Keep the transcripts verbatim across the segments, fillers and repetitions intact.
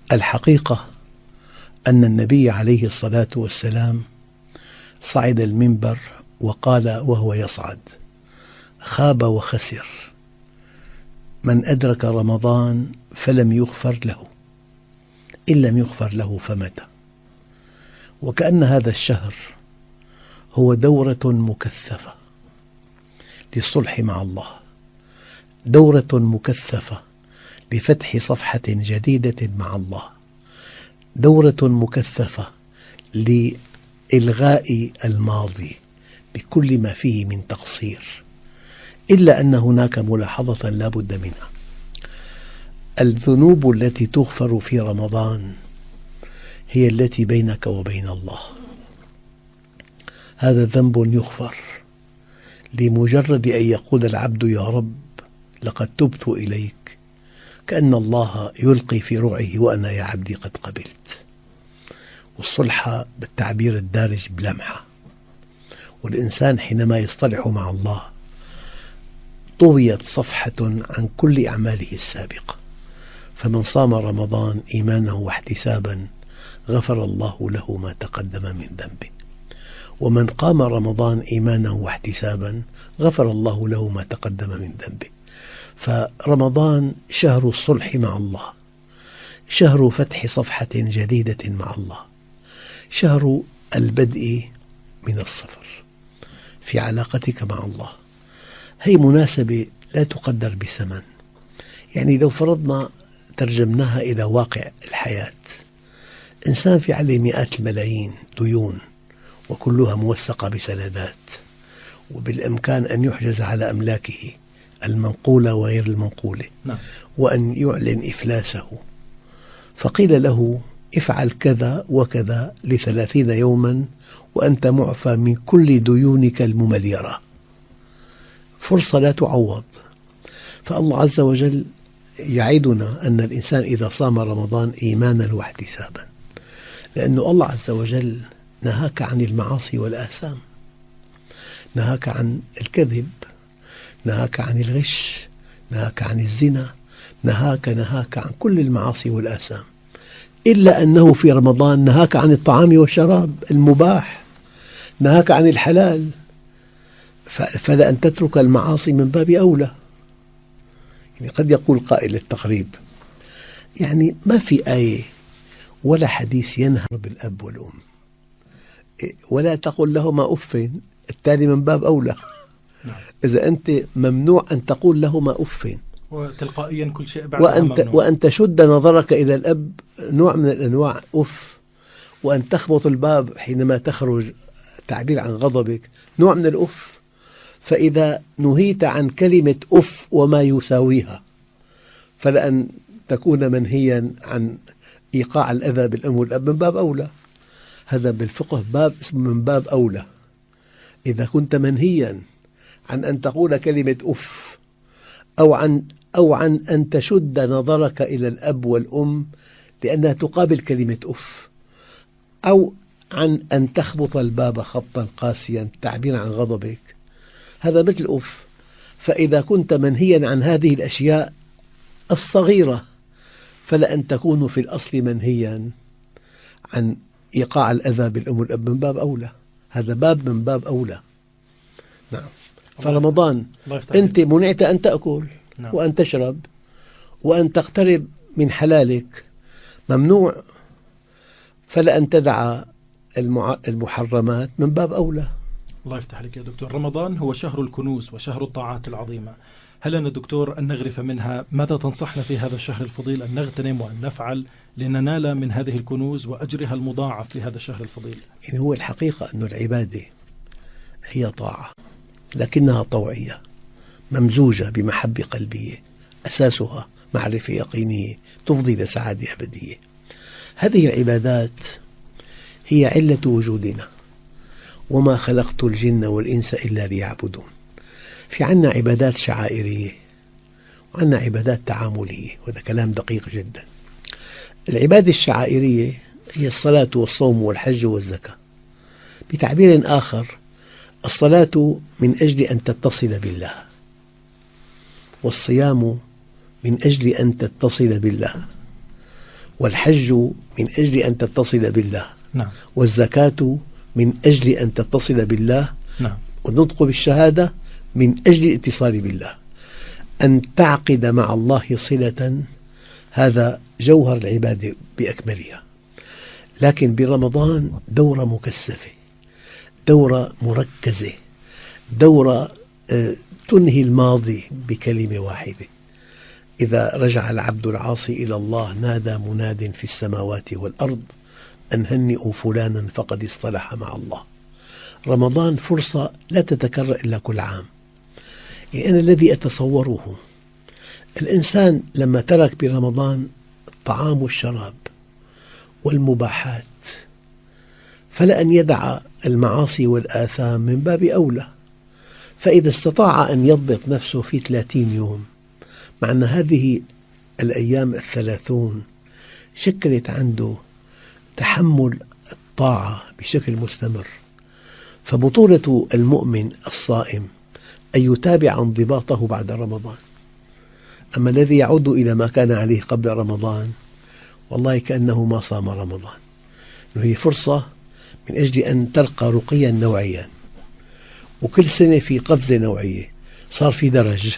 الحقيقة أن النبي عليه الصلاة والسلام صعد المنبر وقال وهو يصعد: خاب وخسر من أدرك رمضان فلم يغفر له، إن لم يغفر له فمتى. وكأن هذا الشهر هو دورة مكثفة للصلح مع الله، دورة مكثفة لفتح صفحة جديدة مع الله، دورة مكثفة لإلغاء الماضي بكل ما فيه من تقصير، إلا أن هناك ملاحظة لا بد منها: الذنوب التي تغفر في رمضان هي التي بينك وبين الله. هذا ذنب يغفر لمجرد أن يقول العبد: يا رب لقد تبت إليك، كأن الله يلقي في رعيه: وأنا يا عبدي قد قبلت. والصلح بالتعبير الدارج بلمحة. والإنسان حينما يصطلح مع الله طويت صفحة عن كل أعماله السابقة. فمن صام رمضان إيمانا واحتسابا غفر الله له ما تقدم من ذنبه، ومن قام رمضان إيمانا واحتسابا غفر الله له ما تقدم من ذنبه. فرمضان شهر الصلح مع الله، شهر فتح صفحة جديدة مع الله، شهر البدء من الصفر في علاقتك مع الله. هي مناسبة لا تقدر بثمن. يعني لو فرضنا ترجمناها إلى واقع الحياة، إنسان في عليه مئات الملايين ديون وكلها موثقة بسندات، وبالإمكان أن يحجز على أملاكه المنقولة وغير المنقولة، نعم. وأن يعلن إفلاسه، فقيل له: افعل كذا وكذا لثلاثين يوما وأنت معفى من كل ديونك الممليرة. فرصة لا تعوض. فالله عز وجل يعدنا أن الإنسان إذا صام رمضان إيمانا واحتسابا، لأن الله عز وجل نهاك عن المعاصي والآثام، نهاك عن الكذب، نهاك عن الغش، نهاك عن الزنا، نهاك نهاك عن كل المعاصي والآثام، إلا أنه في رمضان نهاك عن الطعام والشراب المباح، نهاك عن الحلال. فلأن تترك المعاصي من باب أولى. يعني قد يقول قائل للتقريب: يعني ما في آية ولا حديث ينهى بالأب والأم، ولا تقل لهما أف، التالي من باب أولى. إذا أنت ممنوع أن تقول لهما أف، وتلقائيا كل شيء بعد وأن, وأن تشد نظرك إلى الأب نوع من الأنواع أف، وأن تخبط الباب حينما تخرج تعبير عن غضبك نوع من الأف. فإذا نهيت عن كلمة أف وما يساويها، فلأن تكون منهيا عن إيقاع الأذى بالأم والأب من باب أولى. هذا بالفقه باب اسمه من باب أولى. إذا كنت منهيا عن أن تقول كلمة أف، أو عن أو عن أن تشد نظرك إلى الأب والأم لأنها تقابل كلمة أف، أو عن أن تخبط الباب خبطا قاسيا تعبيرا عن غضبك، هذا مثل أف. فإذا كنت منهيا عن هذه الأشياء الصغيرة، فلأن تكون في الأصل منهيا عن إيقاع الأذى بالأم والأب من باب أولى. هذا باب من باب أولى. نعم. فرمضان أنت منعت أن تأكل، نعم، وأن تشرب وأن تقترب من حلالك، ممنوع. فلأن تدع المحرمات من باب أولى. الله يفتح عليك يا دكتور. رمضان هو شهر الكنوز وشهر الطاعات العظيمة. هل لنا دكتور أن نغرف منها؟ ماذا تنصحنا في هذا الشهر الفضيل أن نغتنم وأن نفعل لننال من هذه الكنوز وأجرها المضاعف في هذا الشهر الفضيل؟ يعني هو الحقيقة أن العبادة هي طاعة، لكنها طوعية ممزوجة بمحبة قلبية، أساسها معرفة يقينية تفضي إلى سعادة أبدية. هذه العبادات هي علة وجودنا، وما خلقت الجن والإنس إلا ليعبدون. في عنا عبادات شعائرية وعنا عبادات تعاملية، وهذا كلام دقيق جدا. العبادة الشعائرية هي الصلاة والصوم والحج والزكاة. بتعبير آخر، الصلاة من أجل أن تتصل بالله، والصيام من أجل أن تتصل بالله، والحج من أجل أن تتصل بالله، نعم. والزكاة من أجل أن تتصل بالله، نعم. والنطق بالشهادة من أجل الاتصال بالله. أن تعقد مع الله صلة، هذا جوهر العبادة بأكملها. لكن برمضان دورة مكثفة، دورة مركزة، دورة تنهي الماضي بكلمة واحدة. إذا رجع العبد العاصي إلى الله نادى مناد في السماوات والأرض أن هنئوا فلانا فقد اصطلح مع الله. رمضان فرصة لا تتكرر إلا كل عام. يعني أنا الذي أتصوره الإنسان لما ترك برمضان الطعام والشراب والمباحات فلأن يدع المعاصي والآثام من باب أولى. فإذا استطاع أن يضبط نفسه في ثلاثين يوم، مع أن هذه الأيام الثلاثون شكلت عنده تحمل الطاعة بشكل مستمر. فبطولة المؤمن الصائم أن يتابع انضباطه بعد رمضان. أما الذي يعود إلى ما كان عليه قبل رمضان والله كأنه ما صام رمضان. هي فرصة من أجل أن ترقى رقيا نوعيا، وكل سنة في قفزة نوعية، صار في درج،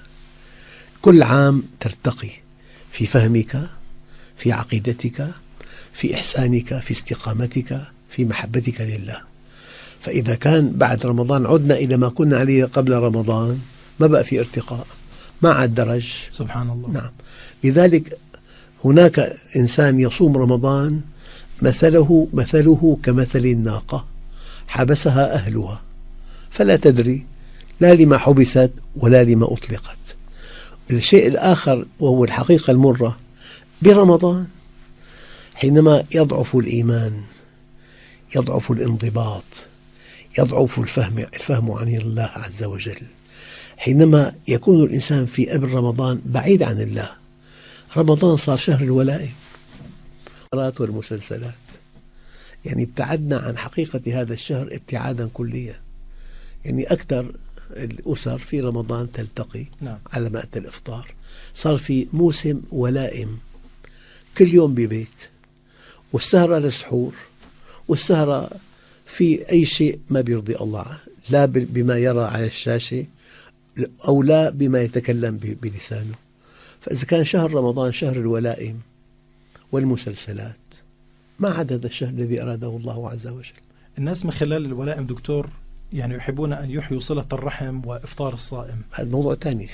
كل عام ترتقي في فهمك، في عقيدتك، في إحسانك، في استقامتك، في محبتك لله. فإذا كان بعد رمضان عدنا إلى ما كنا عليه قبل رمضان ما بقى في ارتقاء، ما عاد درج. سبحان الله. نعم. لذلك هناك إنسان يصوم رمضان مثله مثله كمثل الناقة حبسها أهلها فلا تدري لا لما حبست ولا لما أطلقت. الشيء الآخر وهو الحقيقة المرة برمضان، حينما يضعف الإيمان، يضعف الانضباط، يضعف الفهم الفهم عن الله عز وجل، حينما يكون الإنسان في قبل رمضان بعيد عن الله. رمضان صار شهر الولائم والمسلسلات، يعني ابتعدنا عن حقيقة هذا الشهر ابتعادا كليا. يعني أكثر الأسر في رمضان تلتقي نعم. على مائدة الإفطار. صار في موسم ولائم كل يوم ببيت، والسهرة للسحور، والسهرة في أي شيء ما بيرضي الله، لا بما يرى على الشاشة أو لا بما يتكلم بلسانه. فإذا كان شهر رمضان شهر الولائم والمسلسلات، ما عاد هذا الشهر الذي أراده الله عز وجل. الناس من خلال الولائم دكتور يعني يحبون أن يحيوا صلة الرحم وإفطار الصائم. هذا موضوع ثاني.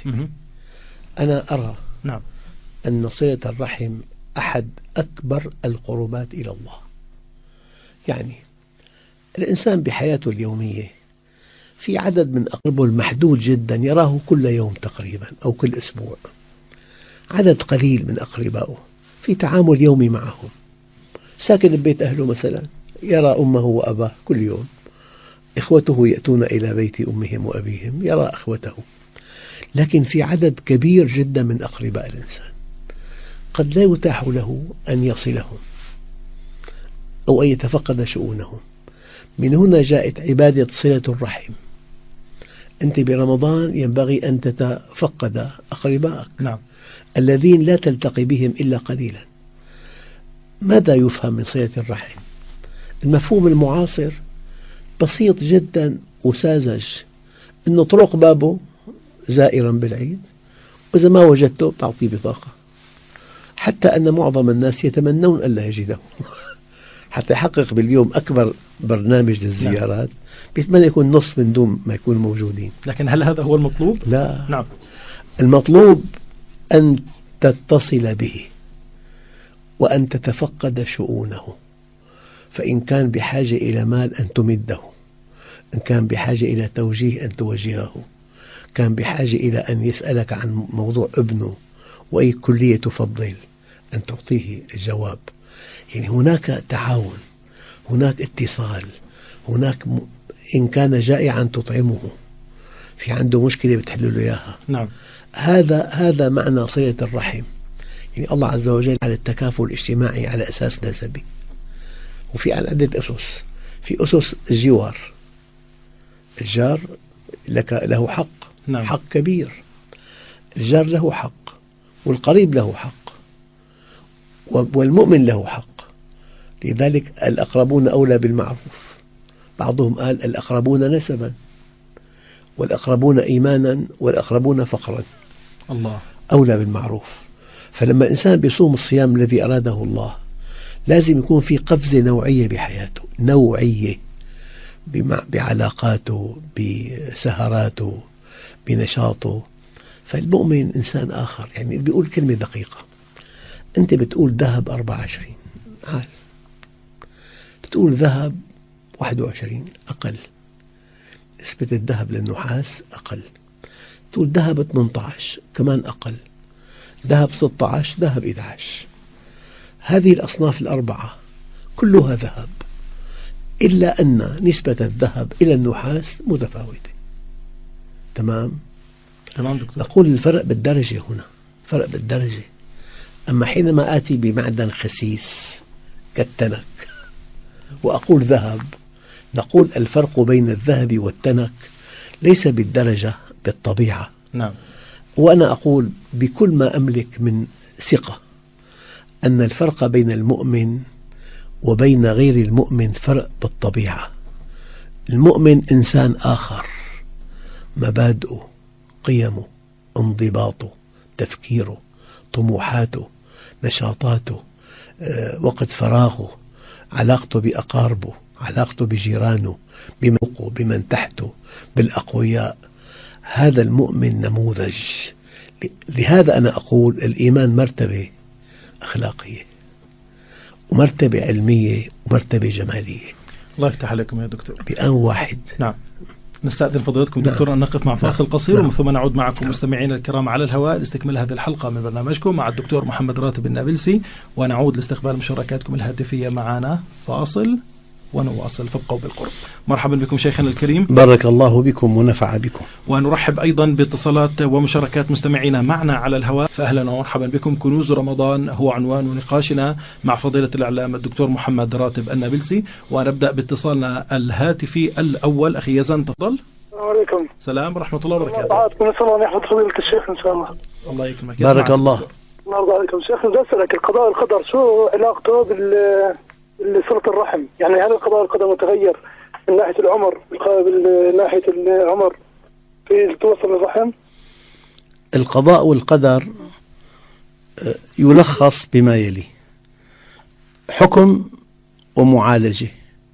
أنا أرى نعم. أن صلة الرحم أحد أكبر القربات إلى الله. يعني الإنسان بحياته اليومية في عدد من أقربه المحدود جدا يراه كل يوم تقريبا أو كل أسبوع، عدد قليل من أقربائه في تعامل يومي معهم. ساكن ببيت أهله مثلا يرى أمه وأباه كل يوم، إخوته يأتون إلى بيت أمهم وأبيهم يرى أخوته. لكن في عدد كبير جدا من أقرباء الإنسان قد لا يتاح له أن يصلهم أو أن يتفقد شؤونهم. من هنا جاءت عبادة صلة الرحم. أنت برمضان ينبغي أن تتفقد أقربائك نعم. الذين لا تلتقي بهم إلا قليلا. ماذا يفهم من صلة الرحم؟ المفهوم المعاصر بسيط جدا وساذج، أنه طرق بابه زائرا بالعيد، وإذا ما وجدته تعطيه بطاقة، حتى أن معظم الناس يتمنون ألا يجده حتى يحقق باليوم أكبر برنامج للزيارات. نعم. بيتمنى يكون نصف من دون ما يكون موجودين. لكن هل هذا هو المطلوب؟ لا. نعم. المطلوب أن تتصل به وأن تتفقد شؤونه، فإن كان بحاجة إلى مال أن تمده، إن كان بحاجة إلى توجيه أن توجهه، كان بحاجة إلى أن يسألك عن موضوع ابنه وأي كلية تفضل أن تعطيه الجواب. يعني هناك تعاون، هناك اتصال، هناك م... إن كان جائعا تطعمه، في عنده مشكلة بتحل له إياها. نعم. هذا هذا معنى صلة الرحم. يعني الله عز وجل على التكافل الاجتماعي على أساس نسبي، وفي على عدة أسس. في أسس الجوار، الجار لك له حق. نعم. حق كبير. الجار له حق والقريب له حق، والمؤمن له حق. لذلك الأقربون أولى بالمعروف. بعضهم قال الأقربون نسبا والأقربون إيمانا والأقربون فقرا، الله أولى بالمعروف. فلما الإنسان بيصوم الصيام الذي أراده الله لازم يكون في قفزة نوعية بحياته، نوعية بعلاقاته، بسهراته، بنشاطه. فالمؤمن إنسان آخر. يعني بيقول كلمة دقيقة، أنت بتقول ذهب أربعة وعشرين عال، بتقول ذهب واحد وعشرين أقل، نسبة الذهب للنحاس أقل، تقول ذهب ثمانية عشر كمان أقل، ذهب ستة عشر، ذهب أحد عشر. هذه الأصناف الأربعة كلها ذهب، إلا أن نسبة الذهب إلى النحاس متفاوتة. تمام؟ تمام دكتور. أقول الفرق بالدرجة هنا، فرق بالدرجة. أما حينما آتي بمعدن خسيس كالتنك وأقول ذهب، نقول الفرق بين الذهب والتنك ليس بالدرجة، بالطبيعة. نعم. وأنا أقول بكل ما أملك من ثقة أن الفرق بين المؤمن وبين غير المؤمن فرق بالطبيعة. المؤمن إنسان آخر، مبادئه، قيمه، انضباطه، تفكيره، طموحاته، نشاطاته، وقت فراغه، علاقته بأقاربه، علاقته بجيرانه، بموقه، بمن تحته، بالأقوياء. هذا المؤمن نموذج. لهذا أنا أقول الإيمان مرتبة أخلاقية ومرتبة علمية ومرتبة جمالية. الله يفتح عليكم يا دكتور. بآن واحد. نعم. نستأذن فضيلتكم دكتور نعم. أن نقف مع فاصل نعم. قصير، نعم. ومن ثم نعود معكم نعم. مستمعين الكرام على الهواء لاستكمال هذه الحلقة من برنامجكم مع الدكتور محمد راتب النابلسي، ونعود لاستقبال مشاركاتكم الهاتفية معنا. فاصل ونواصل، فابقوا بالقرب. مرحبا بكم شيخنا الكريم. بارك الله بكم ونفع بكم. ونرحب أيضا باتصالات ومشاركات مستمعينا معنا على الهواء. فأهلا ومرحبا بكم. كنوز رمضان هو عنوان نقاشنا مع فضيلة الإعلام الدكتور محمد راتب النابلسي. ونبدأ باتصالنا الهاتفي الأول. أخي يزن تفضل. السلام عليكم. السلام ورحمة الله وبركاته. الله نسأل الله يحفظ فضيلة الشيخ إن شاء الله. الله يكرمك. بارك الله. الله يرضى عليكم شيخ. بدي أسألك القضاء والقدر شو علاقته بال صلة الرحم؟ يعني هل القضاء والقدر متغير من ناحية العمر، من ناحية العمر في توصل الرحم؟ القضاء والقدر يلخص بما يلي: حكم ومعالجة.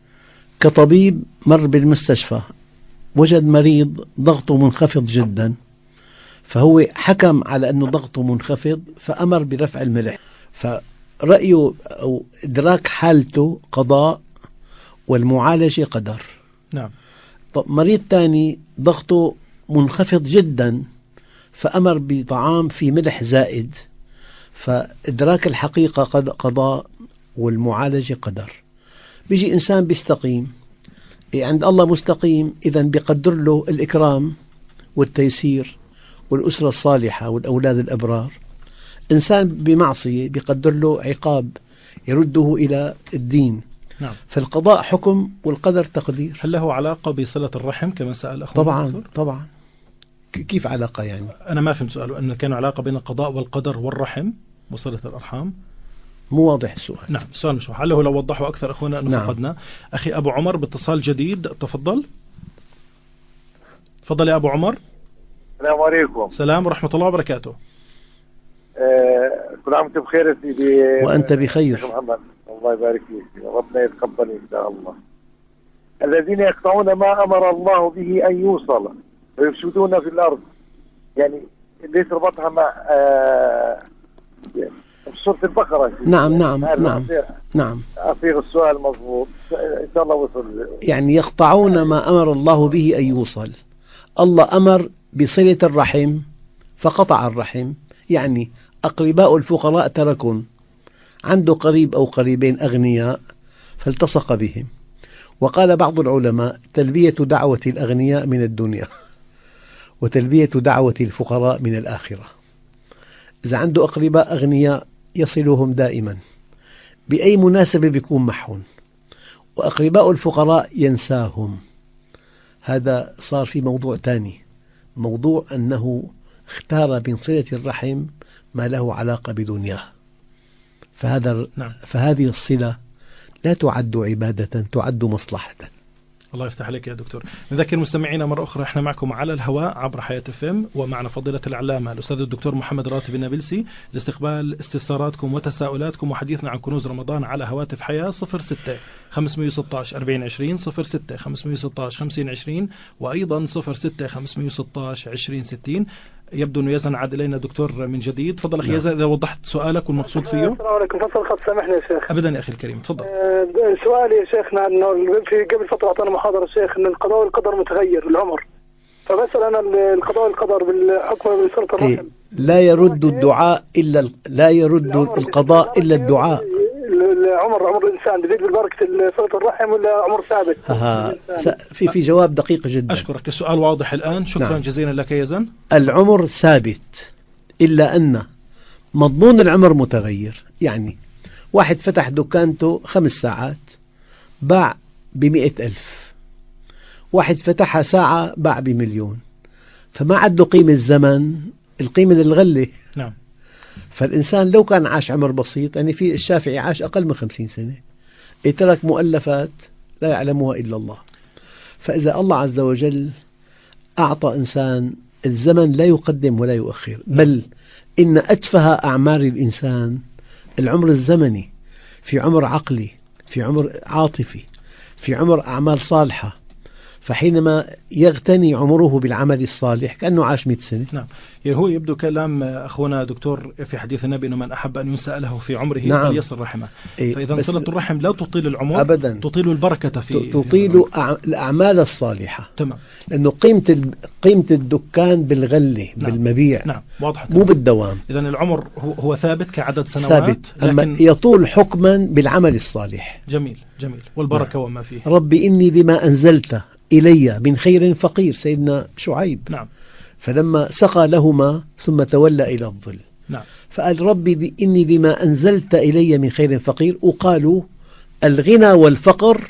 كطبيب مر بالمستشفى وجد مريض ضغطه منخفض جدا، فهو حكم على أنه ضغطه منخفض فأمر برفع الملح، فرأيه أو إدراك حالته قضاء والمعالجة قدر. نعم. طب مريض ثاني ضغطه منخفض جدا فأمر بطعام فيه ملح زائد، فإدراك الحقيقة قضاء والمعالجة قدر. بيجي إنسان بيستقيم، عند الله مستقيم، إذا بيقدر له الإكرام والتيسير والأسرة الصالحة والأولاد الأبرار. إنسان بمعصية بيقدر له عقاب يرده إلى الدين. نعم. فالقضاء حكم والقدر تقدير. هل له علاقة بصلة الرحم كما سأل أخونا؟ طبعا دكتور؟ طبعا. كيف علاقة يعني؟ أنا ما فهمت سؤاله، أن كان علاقة بين القضاء والقدر والرحم وصلة الأرحام. مو واضح السؤال. نعم السؤال مش واضح. لو لو وضحوا أكثر أخونا أنه نعم. فقدنا. أخي أبو عمر باتصال جديد، تفضل. تفضل يا أبو عمر. السلام عليكم. السلام ورحمة الله وبركاته. آه، كل عام وانتم بخير سيدي. وأنت بخير. محمد الله يبارك فيك، ربنا يتقبل إن شاء الله. الذين يقطعون ما أمر الله به أن يوصل ويفسدون في الأرض، يعني ليس ربطها مع آه سورة البقرة. نعم نعم نعم نعم. أصيغ السؤال مضبوط إن شاء الله وصل. يعني يقطعون ما أمر الله به أن يوصل. الله أمر بصلة الرحم فقطع الرحم، يعني أقرباء الفقراء تركون، عنده قريب أو قريبين أغنياء فالتصق بهم. وقال بعض العلماء: تلبية دعوة الأغنياء من الدنيا وتلبية دعوة الفقراء من الآخرة. إذا عنده أقرباء أغنياء يصلهم دائما، بأي مناسبة بيكون معهم، وأقرباء الفقراء ينساهم. هذا صار في موضوع ثاني، موضوع أنه اختار من صلة الرحم ما له علاقة بدنياه، فهذا نعم. فهذه الصلة لا تعد عبادة، تعد مصلحة. الله يفتح عليك يا دكتور. نذكر مستمعينا مرة أخرى احنا معكم على الهواء عبر حياة اف ام، ومعنا فضيلة العلامة الأستاذ الدكتور محمد راتب النابلسي لاستقبال استفساراتكم وتساؤلاتكم وحديثنا عن كنوز رمضان على هواتف حياة صفر ستة خمسمئة وستة عشر أربعين عشرين صفر ستة خمسمئة وستة عشر خمسين عشرين وأيضا صفر ستة خمسمئة وستة عشر عشرين ستين. يبدو أنه يزن عاد إلينا دكتور من جديد. تفضل أخي يزن إذا وضحت سؤالك والمقصود فيه. السلام عليكم. فصل خط سامحني يا شيخ. أبدا يا أخي الكريم تفضل. أه سؤالي يا شيخنا أنه في قبل فترة أعطانا محاضرة الشيخ أن القضاء والقدر متغير العمر، فبسأل أنا القضاء والقدر بالحكم بصلة الرحم. لا يرد الدعاء إلا لا يرد القضاء إلا الدعاء. العمر عمر الإنسان بيزيد بالبركة صلة الرحم ولا عمر ثابت؟ ها في في جواب دقيق جدا. أشكرك، السؤال واضح الآن. شكرا نعم. جزيلا لك يا زن. العمر ثابت إلا أن مضمون العمر متغير. يعني واحد فتح دكانته خمس ساعات باع بمئة ألف، واحد فتحها ساعة باع بمليون، فما عنده قيمة الزمن، القيمة للغلة. نعم. فالإنسان لو كان عاش عمر بسيط، يعني في الشافعي عاش أقل من خمسين سنة، ترك مؤلفات لا يعلمها إلا الله. فإذا الله عز وجل أعطى إنسان الزمن لا يقدم ولا يؤخر، بل إن أتفه أعمار الإنسان العمر الزمني، في عمر عقلي، في عمر عاطفي، في عمر أعمال صالحة. فحينما يغتني عمره بالعمل الصالح كأنه عاش مئة سنة. نعم. يعني هو يبدو كلام أخونا دكتور في حديث النبي أنه من أحب أن ينسأ له في عمره نعم. فليصل رحمه. إيه فإذا صلة الرحم لا تطيل العمر أبدا، تطيل البركة في تطيل في الأعمال الصالحة. تمام. لأنه قيمة قيمة الدكان بالغلة. نعم. بالمبيع. نعم. واضح. مو بالدوام. إذا العمر هو, هو ثابت كعدد سنوات ثابت، أما لكن يطول حكما بالعمل الصالح. جميل جميل. والبركة نعم. وما فيه. ربي إني بما أنزلت إلي من خير فقير، سيدنا شعيب. نعم. فلما سقى لهما ثم تولى إلى الظل. نعم. فقال ربي إني بما أنزلت إلي من خير فقير. وقالوا الغنى والفقر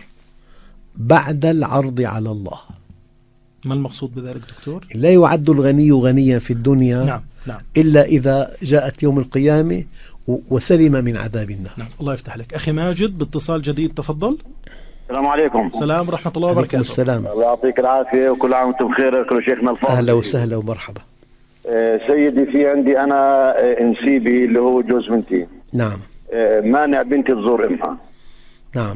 بعد العرض على الله. ما المقصود بذلك دكتور؟ لا يعد الغني غنيا في الدنيا نعم. نعم. إلا إذا جاءت يوم القيامة وسلم من عذاب النار. نعم. الله يفتح لك. أخي ماجد باتصال جديد تفضل. السلام عليكم. السلام ورحمة الله وبركاته. السلام. الله يعطيك العافية وكل عام وانتم بخير. كل شيخنا الفاضل. أهلا وسهلا ومرحبا. آه سيدي في عندي أنا آه نسيبي اللي هو جوز بنتي. نعم. آه مانع بنتي تزور أمها. نعم.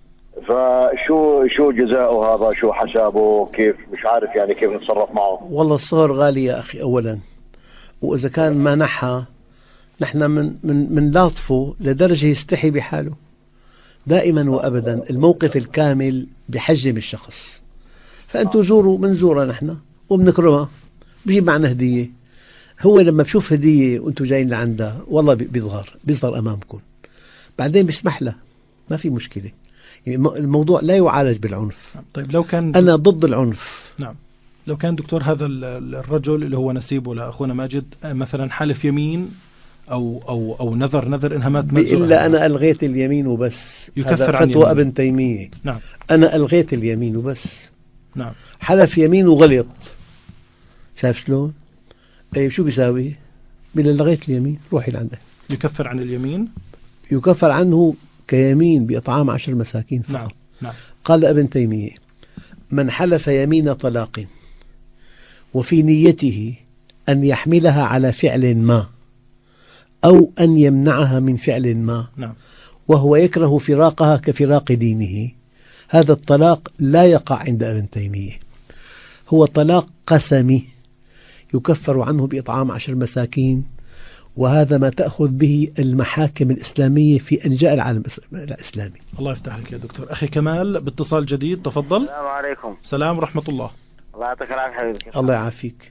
فشو شو جزاؤه هذا؟ شو حسابه؟ كيف مش عارف يعني كيف نتصرف معه. والله الصغر غالي يا أخي أولا، وإذا كان مانحها نحن من من من لاطفه لدرجة يستحي بحاله. دائما وأبدا الموقف الكامل بحجم الشخص. فأنتوا زوروا، منزورها نحن وبنكرمها، بجيب معنا هدية. هو لما بشوف هدية وأنتوا جايين لعندها والله بيظهر بيظهر أمامكم، بعدين بيسمح له، ما في مشكلة. يعني الموضوع لا يعالج بالعنف. طيب لو كان أنا ضد العنف. نعم. لو كان دكتور هذا الرجل اللي هو نسيبه لأخونا ماجد مثلا حلف يمين أو أو أو نذر نذر إنها ما تمزق، إلا أنا ألغيت اليمين وبس. يكفر عن فتوى ابن تيمية. نعم. أنا ألغيت اليمين وبس. نعم. حلف يمين وغلط، شايف شلون؟ أي شو بيساوي؟ بلا لغيت اليمين روحي لعنده. يكفر عن اليمين. يكفر عنه كيمين بإطعام عشر مساكين فقط. نعم. نعم. قال ابن تيمية من حلف يمين طلاق وفي نيته أن يحملها على فعل ما أو أن يمنعها من فعل ما، نعم. وهو يكره فراقها كفراق دينه، هذا الطلاق لا يقع عند ابن تيمية، هو طلاق قسمي يكفر عنه بإطعام عشر مساكين. وهذا ما تأخذ به المحاكم الإسلامية في أنجاء العالم الإسلامي. الله يفتح لك يا دكتور. أخي كمال باتصال جديد تفضل. السلام عليكم. السلام ورحمة الله. الله يعطيك العافية حبيبي. الله يعافيك.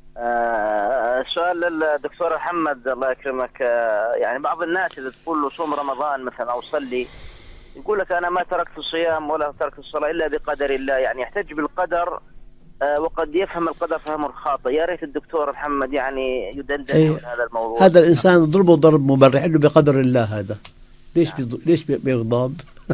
آه السؤال للدكتور محمد الله يكرمك. آه يعني بعض الناس إذا تقول له صوم رمضان مثلا أو صلي يقول لك أنا ما تركت الصيام ولا تركت الصلاة إلا بقدر الله، يعني يحتج بالقدر آه وقد يفهم القدر فهم خاطئ. يا ريت الدكتور محمد يعني يدندن أيه هذا الموضوع. هذا الإنسان ضربه ضرب مبرح له بقدر الله. هذا ليش نعم. ليش بيغضب؟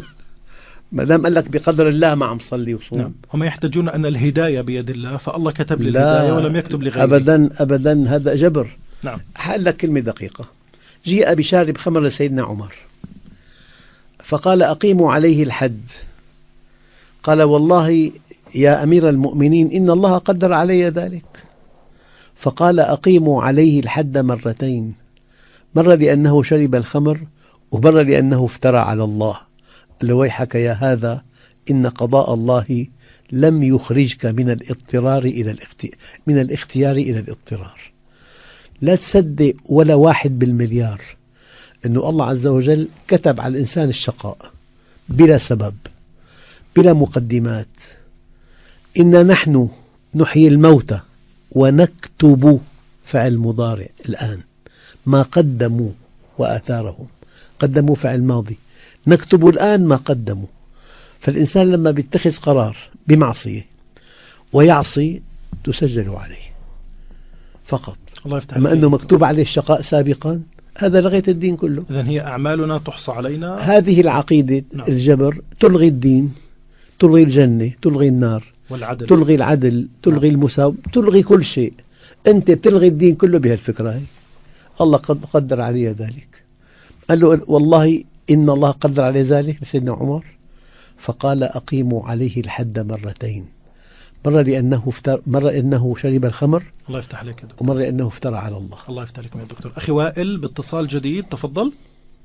ما دام قال لك بقدر الله ما عم صلي وصوم. نعم. هم يحتاجون أن الهداية بيد الله، فالله كتب لي الهداية ولم يكتب لغيره. أبدا أبدا هذا جبر. نعم. هقول لك كلمة دقيقة. جيء بشارب خمر لسيدنا عمر فقال أقيموا عليه الحد. قال والله يا أمير المؤمنين إن الله قدر علي ذلك. فقال أقيموا عليه الحد مرتين، مرة لأنه شرب الخمر ومرة لأنه افترى على الله. قال له ويحك يا هذا إن قضاء الله لم يخرجك من الاضطرار إلى الاختيار من الاختيار إلى الاضطرار. لا تصدق ولا واحد بالمليار أنه الله عز وجل كتب على الإنسان الشقاء بلا سبب بلا مقدمات. إنا نحن نحيي الموتى ونكتب فعل مضارع الآن ما قدموا وآثارهم، قدموا فعل ماضي، نكتب الآن ما قدموا. فالإنسان لما يتخذ قرار بمعصية ويعصي تسجل عليه فقط، أما أنه مكتوب عليه الشقاء سابقا هذا لغيت الدين كله. إذن هي أعمالنا تحصى علينا. هذه العقيدة نعم. الجبر تلغي الدين، تلغي الجنة، تلغي النار، والعدل. تلغي العدل، تلغي نعم. المساواة، تلغي كل شيء. أنت بتلغي الدين كله بهالفكرة هي. الله قد قدر علي ذلك. قال له والله إن الله قدر علي ذلك لسيدنا عمر. فقال أقيموا عليه الحد مرتين، مرة لأنه افتر... مرة لأنه شرب الخمر. الله يفتح عليك يا دكتور. ومرة لأنه افترى على الله. الله يفتح عليك يا دكتور. أخي وائل باتصال جديد، تفضل.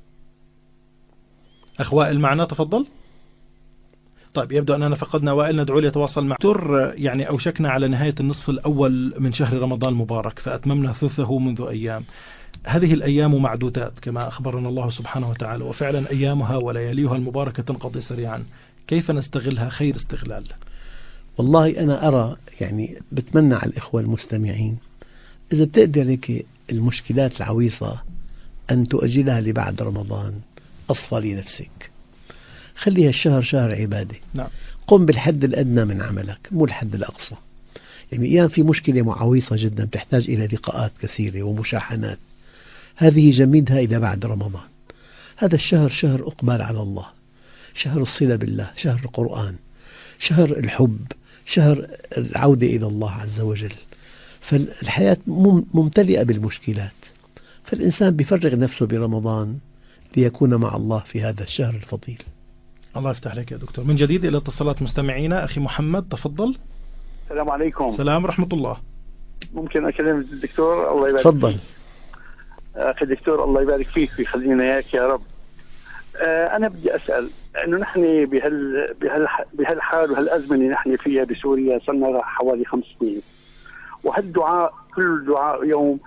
أخ وائل معنا، تفضل. طيب يبدو أننا فقدنا وائل، ندعو ليتواصل مع دكتور. يعني أوشكنا على نهاية النصف الأول من شهر رمضان المبارك، فأتممنا ثلثه منذ أيام. هذه الأيام معدودات كما أخبرنا الله سبحانه وتعالى، وفعلا أيامها ولياليها المباركة تنقضي سريعا. كيف نستغلها خير استغلال؟ والله أنا أرى يعني بتمنى على الإخوة المستمعين إذا بتقدر لك المشكلات العويصة أن تؤجلها لبعد رمضان، أصفى لنفسك، خليها الشهر شهر عبادة. نعم. قم بالحد الأدنى من عملك مو الحد الأقصى. يعني أيام في مشكلة عويصة جدا تحتاج إلى لقاءات كثيرة ومشاحنات، هذه جمدها إلى بعد رمضان. هذا الشهر شهر إقبال على الله، شهر الصلة بالله، شهر القرآن، شهر الحب، شهر العودة إلى الله عز وجل. فالحياة ممتلئة بالمشكلات، فالإنسان بيفرغ نفسه برمضان ليكون مع الله في هذا الشهر الفضيل. الله يفتح عليك يا دكتور. من جديد إلى اتصالات مستمعينا. أخي محمد تفضل. السلام عليكم. السلام ورحمة الله. ممكن أكلم الدكتور؟ الله يبارك تفضل. فيك. أخي الدكتور الله يبارك فيك ويخلينا إياك يا رب. أنا بدي أسأل إنه نحن بهال بهال بهالحال وهالأزمنة نحن فيها بسوريا صرنا حوالي خمس سنين، وهالدعاء كل دعاء يوم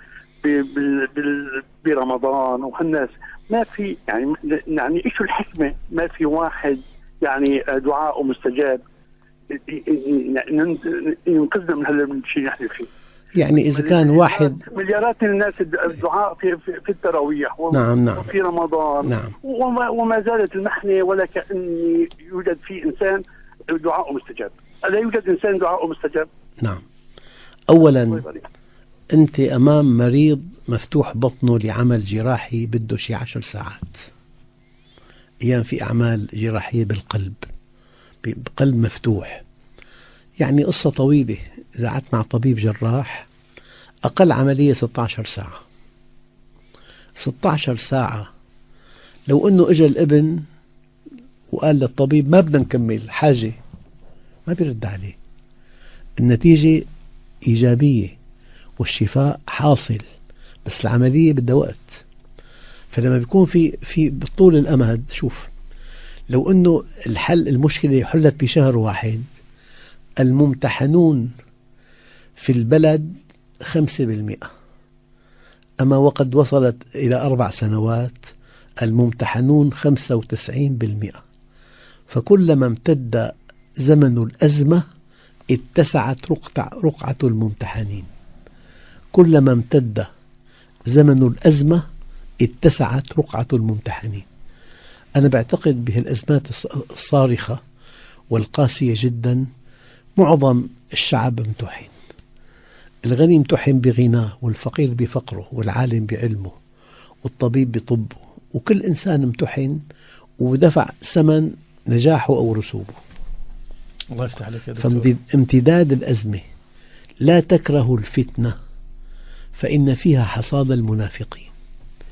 برمضان وهالناس ما في يعني يعني إيش الحكمة ما في واحد يعني دعاء مستجاب ينقذنا من هالشيء نحن فيه. يعني إذا كان واحد مليارات الناس الدعاء في في التراويح نعم نعم وفي رمضان نعم وما, وما زالت المحنة ولا كأن يوجد في إنسان دعاء مستجاب. ألا يوجد إنسان دعاء مستجاب؟ نعم. أولا أنت أمام مريض مفتوح بطنه لعمل جراحي بده شي عشر ساعات. أيام في أعمال جراحية بالقلب، بقلب مفتوح، يعني قصة طويلة. إذا قعدت مع طبيب جراح أقل عملية ستة عشر ساعة. ستة عشر ساعة لو أنه إجا الابن وقال للطبيب ما بدنا نكمل حاجة ما بيرد عليه. النتيجة إيجابية والشفاء حاصل، بس العملية بدها وقت. فلما بيكون في في بطول الأمد، شوف لو أنه الحل المشكلة حلت بشهر واحد، الممتحنون في البلد خمسة بالمئة، أما وقد وصلت إلى أربع سنوات الممتحنون خمسة وتسعين بالمئة. فكلما امتد زمن الأزمة اتسعت رقعة الممتحنين. كلما امتد زمن الأزمة اتسعت رقعة الممتحنين. أنا بعتقد بهالأزمات الصارخة والقاسية جدا معظم الشعب امتحن. الغني امتحن بغناه، والفقير بفقره، والعالم بعلمه، والطبيب بطبه، وكل إنسان امتحن ودفع ثمن نجاحه أو رسوبه. الله يفتح عليك يا دكتور. فامتداد الأزمة لا تكره الفتنة فإن فيها حصاد المنافقين.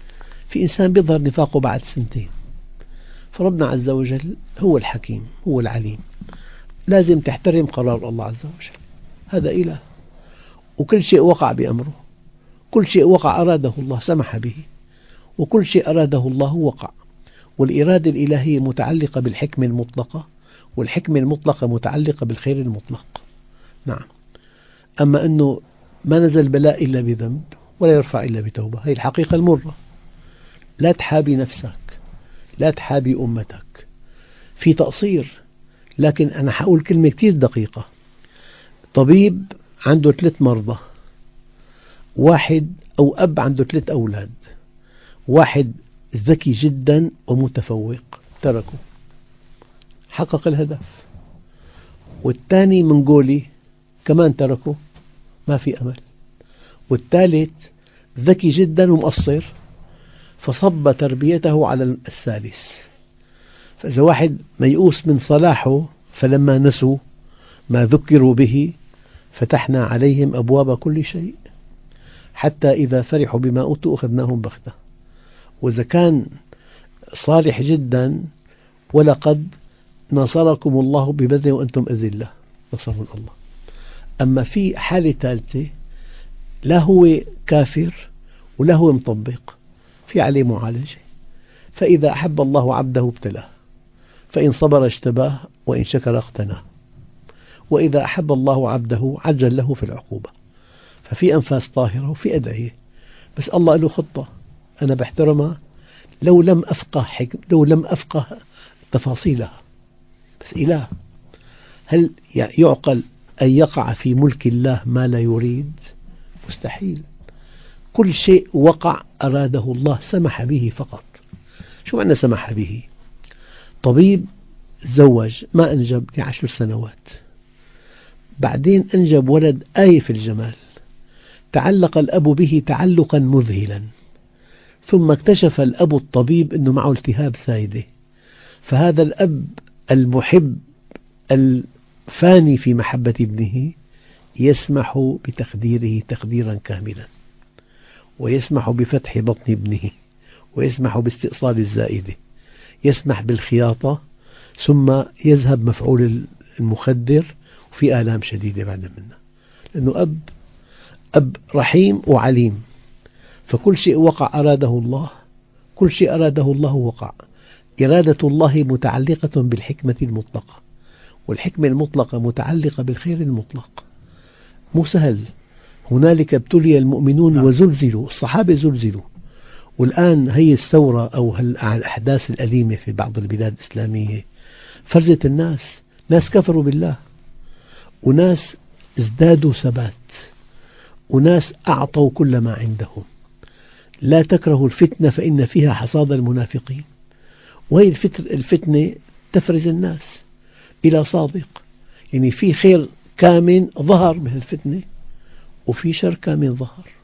في إنسان بيظهر نفاقه بعد سنتين. فربنا عز وجل هو الحكيم هو العليم، لازم تحترم قرار الله عز وجل، هذا إله، وكل شيء وقع بأمره، كل شيء وقع أراده الله سمح به، وكل شيء أراده الله وقع. والإرادة الإلهية متعلقة بالحكمة المطلقة، والحكمة المطلقة متعلقة بالخير المطلق. نعم. أما أنه ما نزل بلاء إلا بذنب ولا يرفع إلا بتوبة، هي الحقيقة المرة. لا تحابي نفسك، لا تحابي أمتك، في تقصير. لكن أنا حقول كلمة كتير دقيقة. طبيب عنده ثلاث مرضى، واحد أو أب عنده ثلاث أولاد، واحد ذكي جدا ومتفوق تركه، حقق الهدف، والثاني منغولي كمان تركه، ما في أمل، والثالث ذكي جدا ومقصر فصب تربيته على الثالث. فإذا واحد ميؤوس من صلاحه فلما نسوا ما ذكروا به فتحنا عليهم أبواب كل شيء حتى إذا فرحوا بما أوتوا أخذناهم بغتة. وإذا كان صالح جدا ولقد نصركم الله ببدر وأنتم أذلة، نصر من الله. أما في حالة ثالثة، لا هو كافر ولا هو مطبق، في عليه معالجة. فإذا أحب الله عبده ابتلاه، فإن صبر اجتباه وإن شكر اقتناه، وإذا أحب الله عبده عجل له في العقوبة. ففي أنفاس طاهرة وفي أدعية، بس الله له خطة أنا بحترمها لو لم أفقه حكم لو لم أفقه تفاصيلها. بس إله، هل يعقل أن يقع في ملك الله ما لا يريد؟ مستحيل. كل شيء وقع أراده الله، سمح به فقط. شو معنى سمح به؟ طبيب تزوج ما أنجب لعشر سنوات، بعدين أنجب ولد آية في الجمال، تعلق الأب به تعلقا مذهلا، ثم اكتشف الأب الطبيب أنه معه التهاب سايدة، فهذا الأب المحب الفاني في محبة ابنه يسمح بتخديره تخديرا كاملا، ويسمح بفتح بطن ابنه، ويسمح باستئصال الزائدة، يسمح بالخياطة، ثم يذهب مفعول المخدر وفي آلام شديدة بعد منه، لأنه أب أب رحيم وعليم. فكل شيء وقع أراده الله، كل شيء أراده الله وقع. إرادة الله متعلقة بالحكمة المطلقة، والحكمة المطلقة متعلقة بالخير المطلق. مو سهل. هنالك ابتلي المؤمنون وزلزلوا، الصحابة زلزلوا. والآن هي الثورة أو الأحداث الأليمة في بعض البلاد الإسلامية فرزت الناس، ناس كفروا بالله، وناس ازدادوا ثبات، وناس أعطوا كل ما عندهم. لا تكرهوا الفتنة فإن فيها حصاد المنافقين. وهي الفتنة تفرز الناس إلى صادق، يعني في خير كامن ظهر بهالفتنة، وفي شر كامن ظهر.